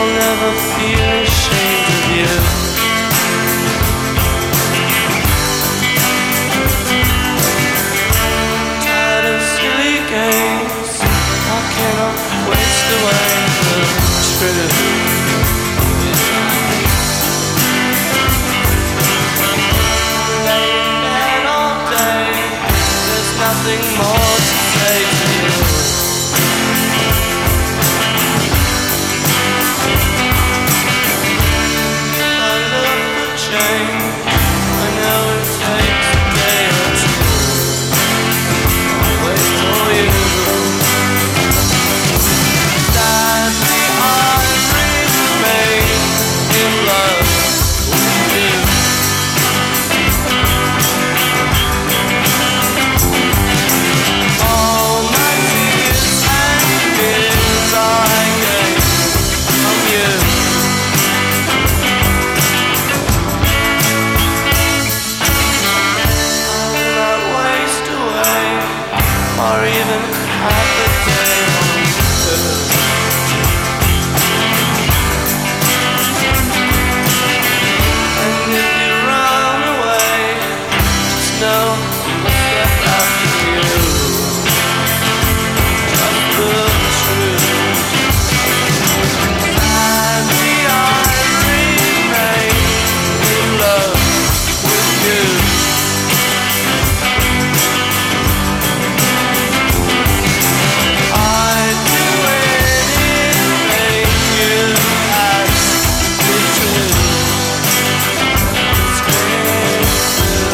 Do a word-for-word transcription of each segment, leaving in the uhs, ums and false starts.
never feel ashamed of you. Tired of silly games, I cannot waste away the truth. Laying down all day, there's nothing more to say to you. I look for change, I know it takes a day or two. I'll wait for you. Sadly, I remain in love with you. All my tears and fears I gain from you. I will not waste away, or even half a day on you. And if you run away, just know you must get after you. Just the truth. Sadly, I remain in love with you. I'd do anything you ask me to. It's crazy.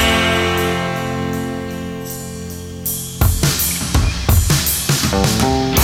Thank you.